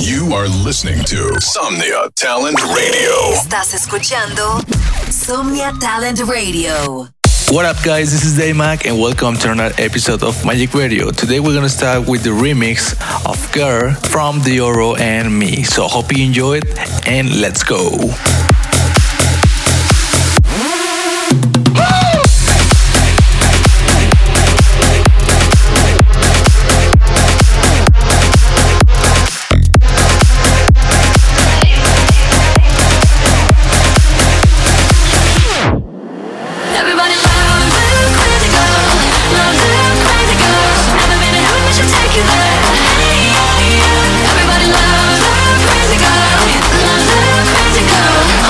You are listening to Somnia Talent Radio. Estás escuchando Somnia Talent Radio. What up, guys? This is Daymac, and welcome to another episode of Magic Radio. Today, we're gonna start with the remix of Girl from Dioro and me. So, hope you enjoy it, and let's go. Everybody loves a crazy girl.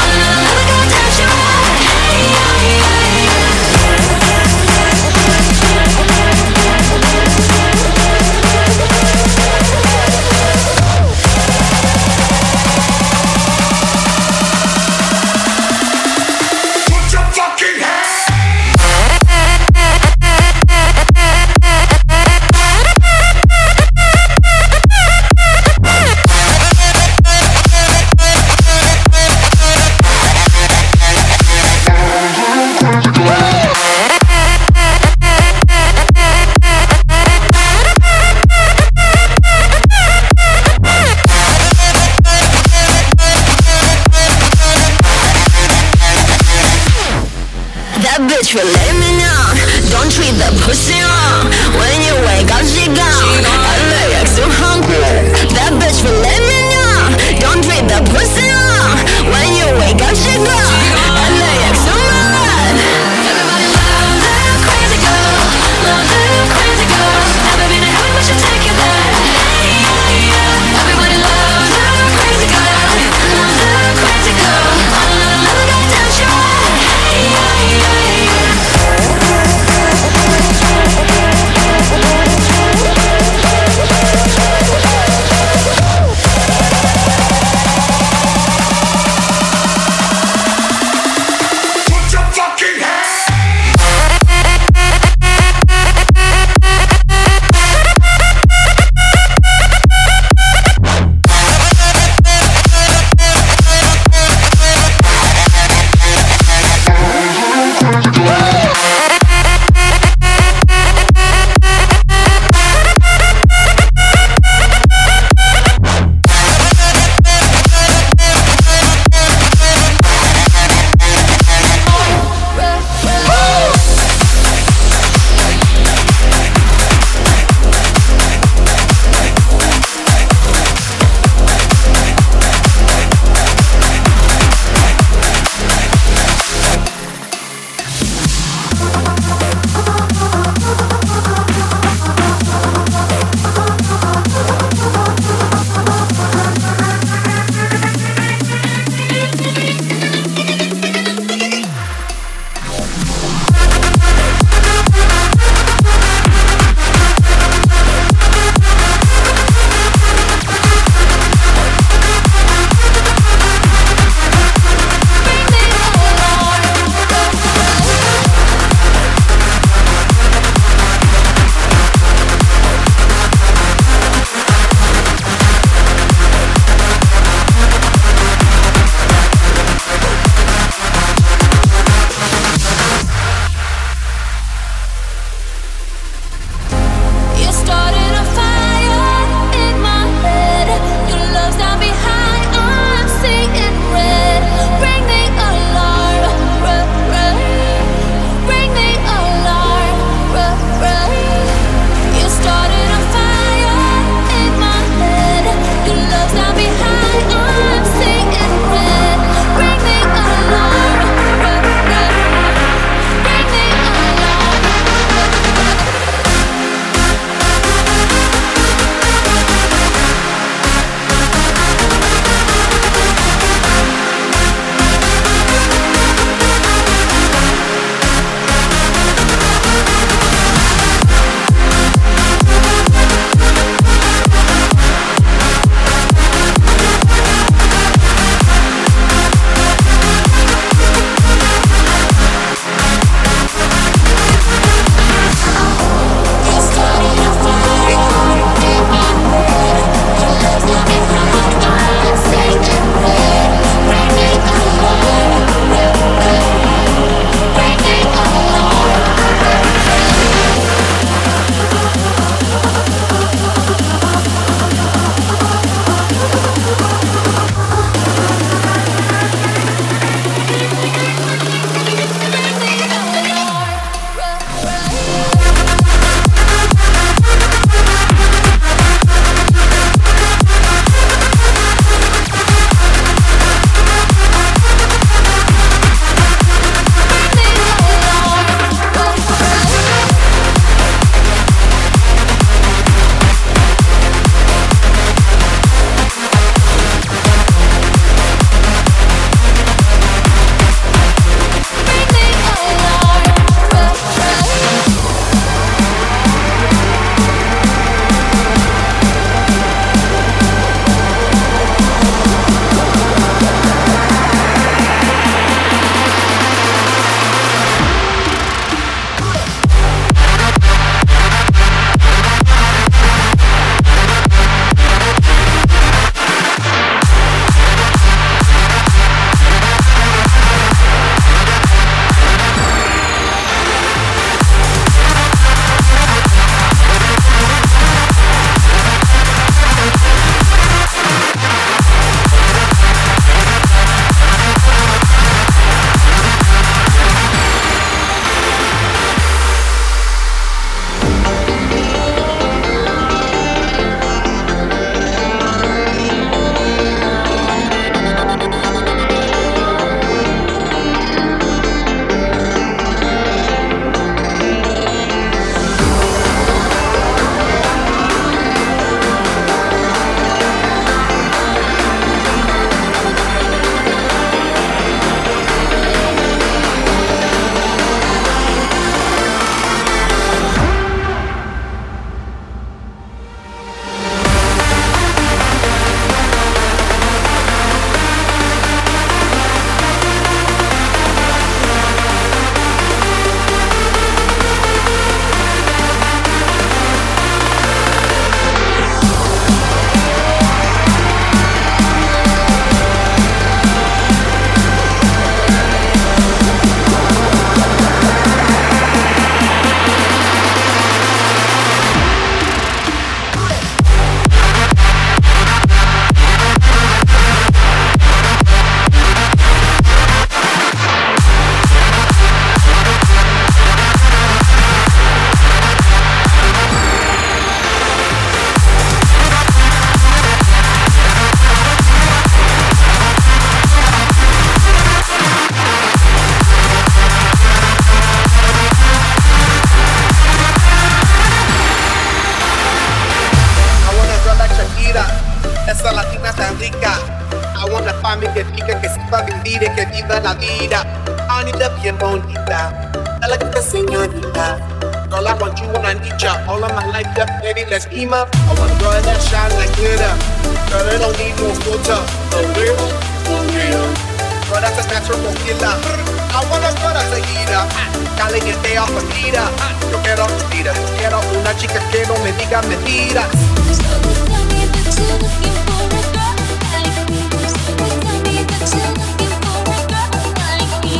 Esa latina tan rica. I wanna find me que pica, que sepa vivir y que viva la vida. Anita bien bonita, dale que señorita. Girl, I want you when I need ya. All of my life, yeah, baby, let's team up. I want a girl that shine like glitter. Girl, I don't need no filter. For real, for real. Girl, that's a natural killer. I want a girl that's a heater. Caliente off a tira. Yo quiero mentira. Quiero una chica que no me diga mentiras. So tell me that you're looking for a girl like me. So tell me that you're looking for a girl like me.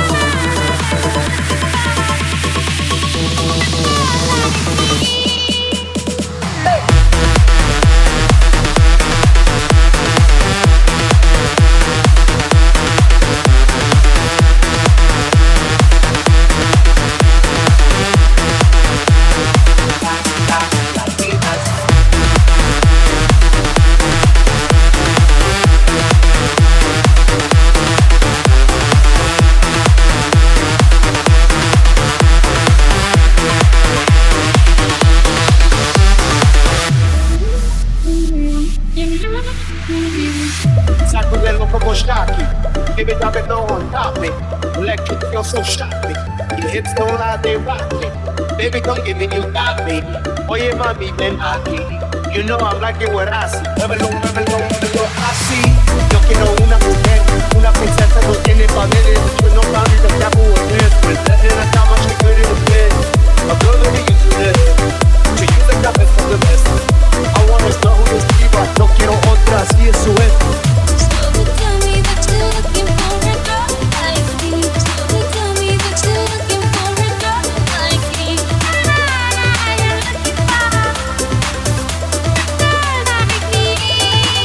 Sacudelo como Shaki. Baby, drop it low on top me. Electric feel so shocking. Your hips don't lie, they rock me. Baby, don't give me, you got me. Oye, mami, ven aquí. You know I'm like it what I see. Muévelo, muévelo, muévelo así. Yo quiero una mujer, una princesa no tiene papeles. Yo no mami, the devil was this. Letting her down, she good in the bed. A girl that you used to this. To use the cup is for the best. I wanna know who is diva. No quiero otra, así eso es. So tell me that you're looking for a girl like me. So tell me that you're looking for a girl like me. You're looking for a girl like me.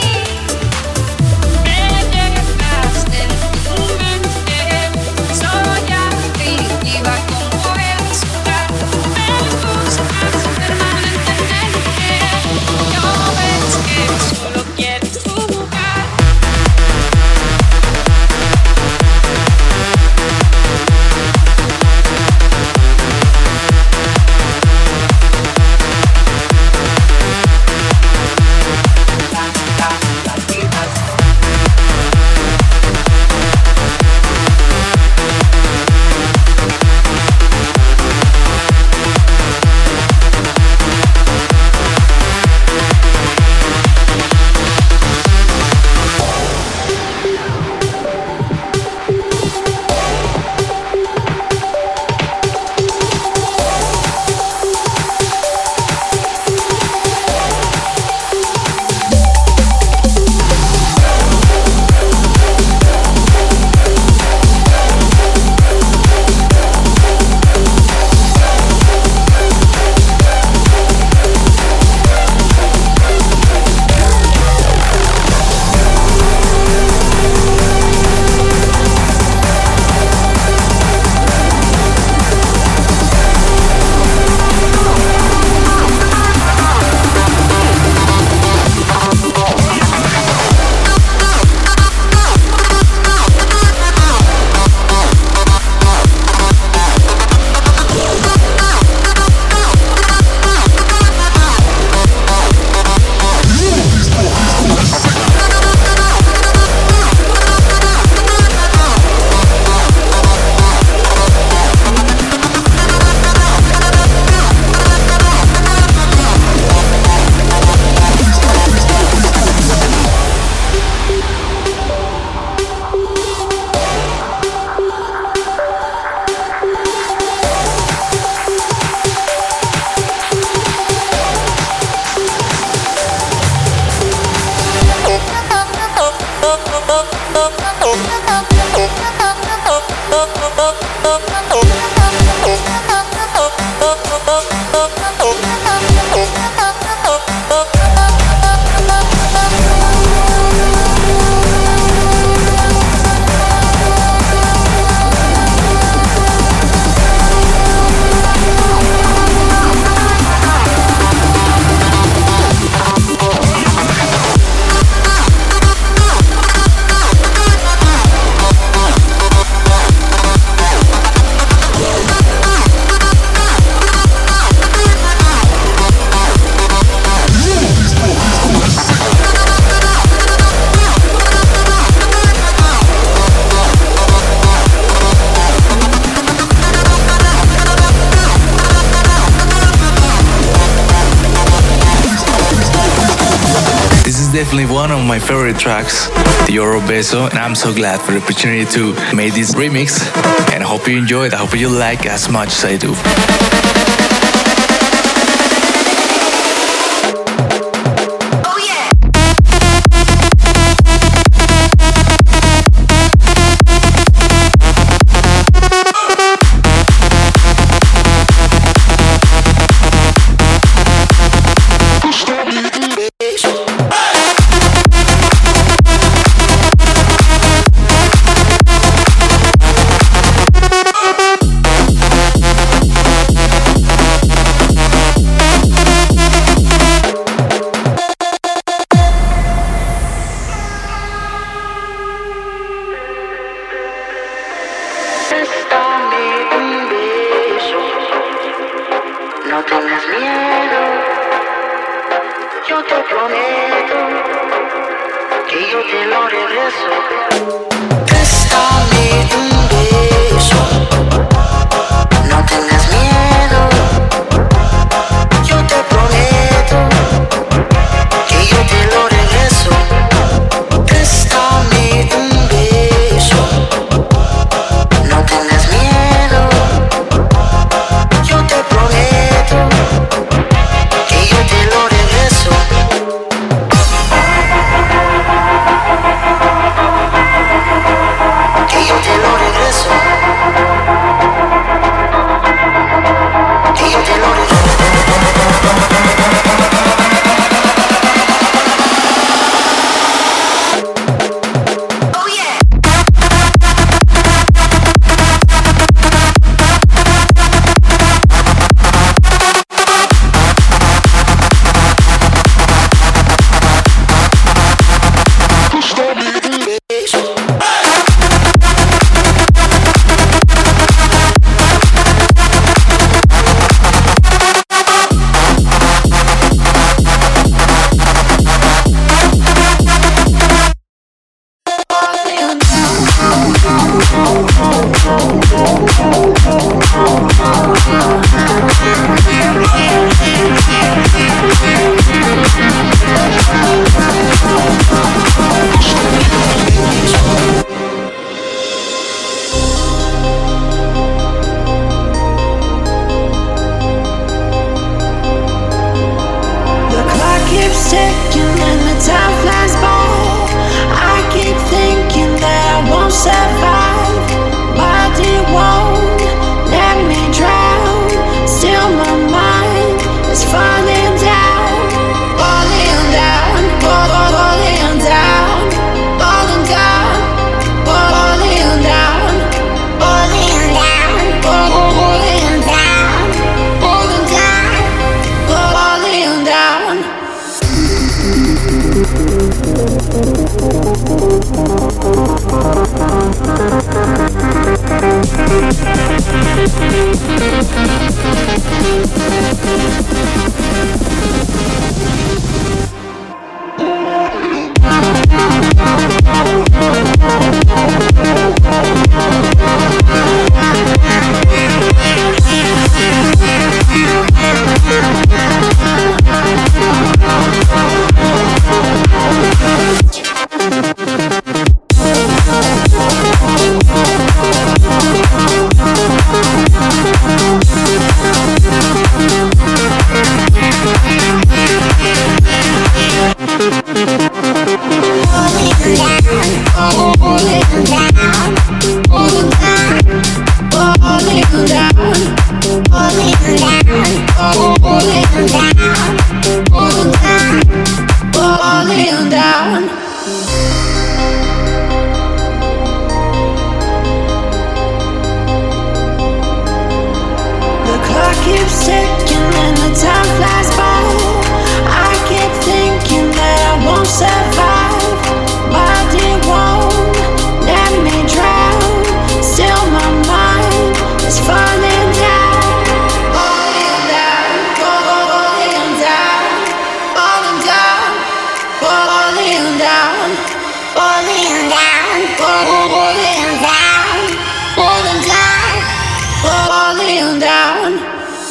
is definitely one of my favorite tracks, the Oro Beso, and I'm so glad for the opportunity to make this remix. And I hope you enjoy it. I hope you like as much as I do. No tengas miedo, yo te prometo que yo te lo regreso. Préstame un beso, no tengas miedo, yo te prometo que yo te lo regreso. Préstame un beso, no tengas miedo, yo te prometo que yo te lo regreso. Que yo te lo regreso. Que yo te lo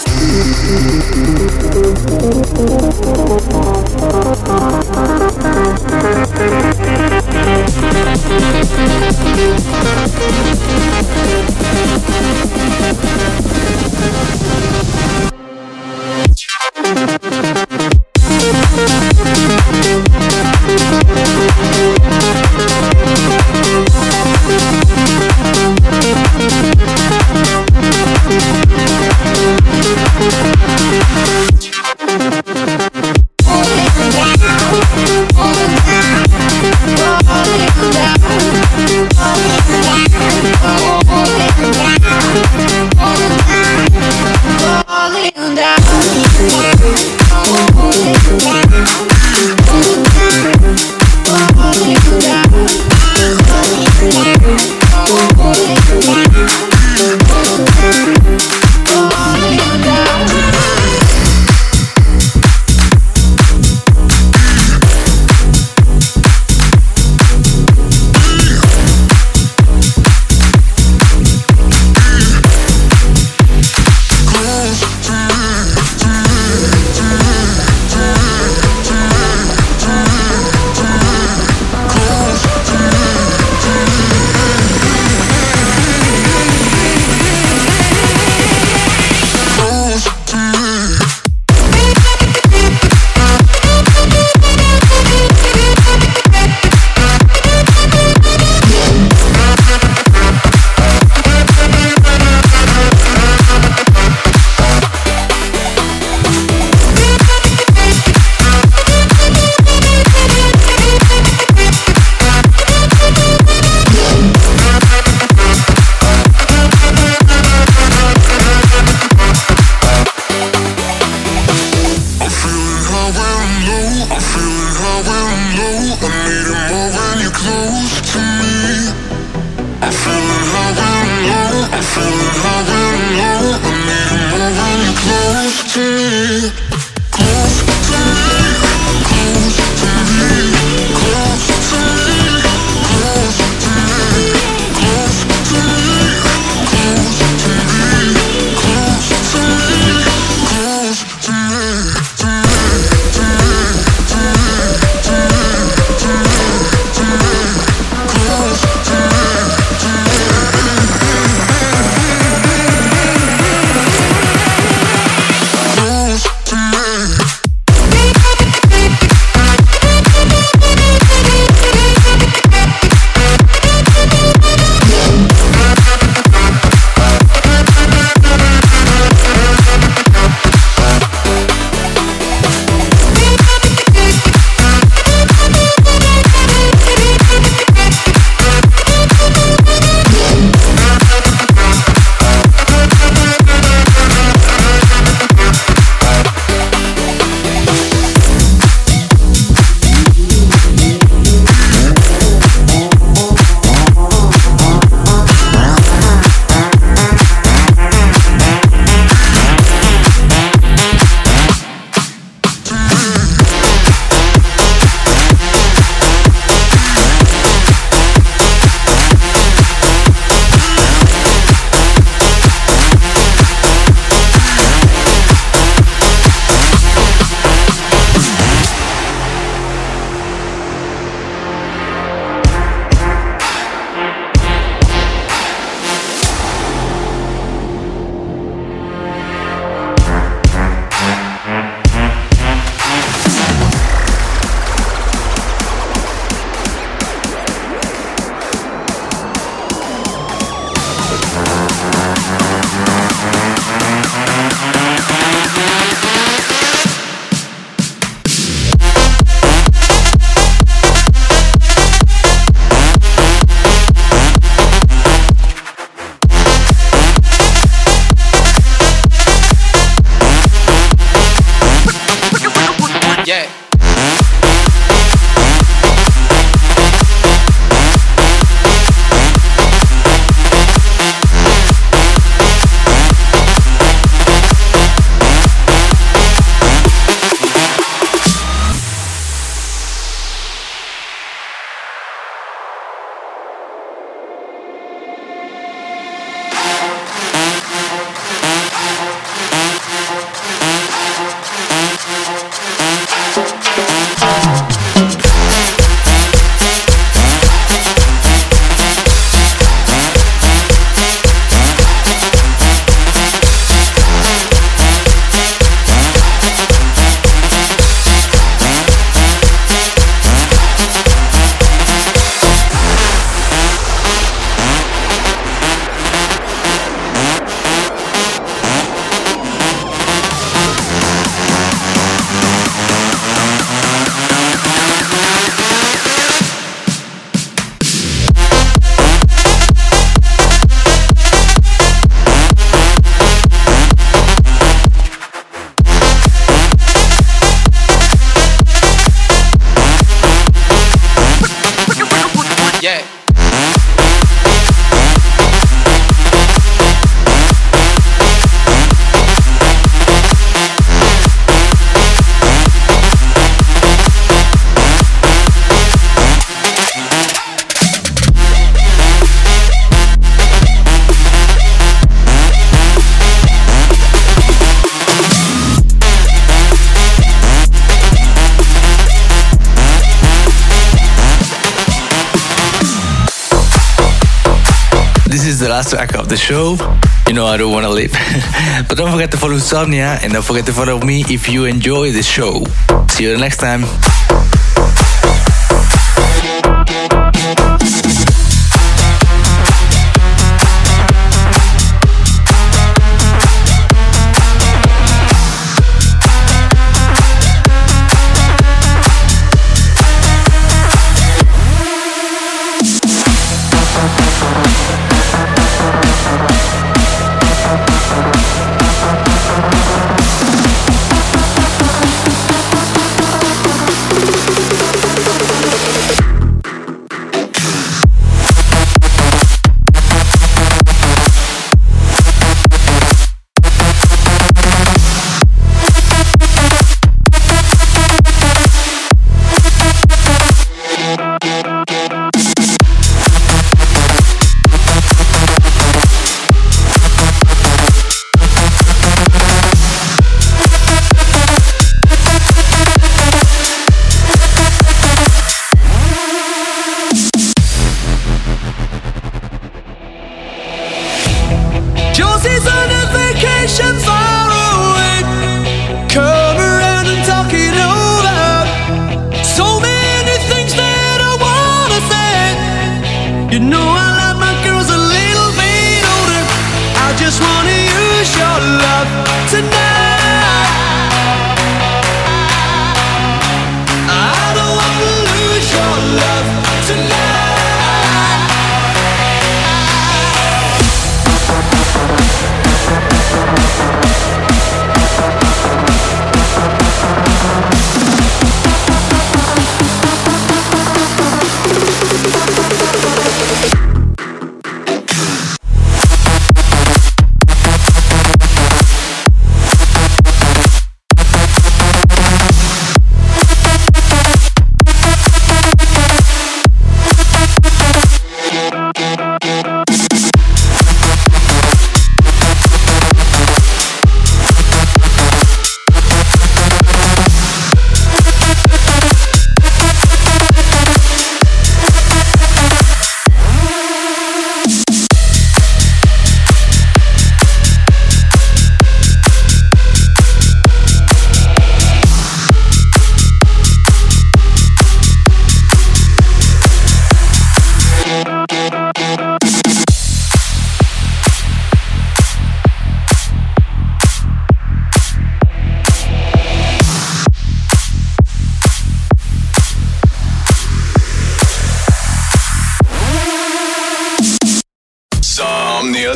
down. is the last track of the show. You know I don't want to leave. But don't forget to follow Somnia and don't forget to follow me if you enjoy the show. See you next time.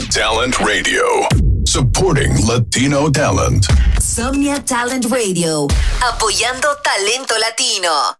Talent Radio. Supporting Latino talent. Somnia Talent Radio. Apoyando talento latino.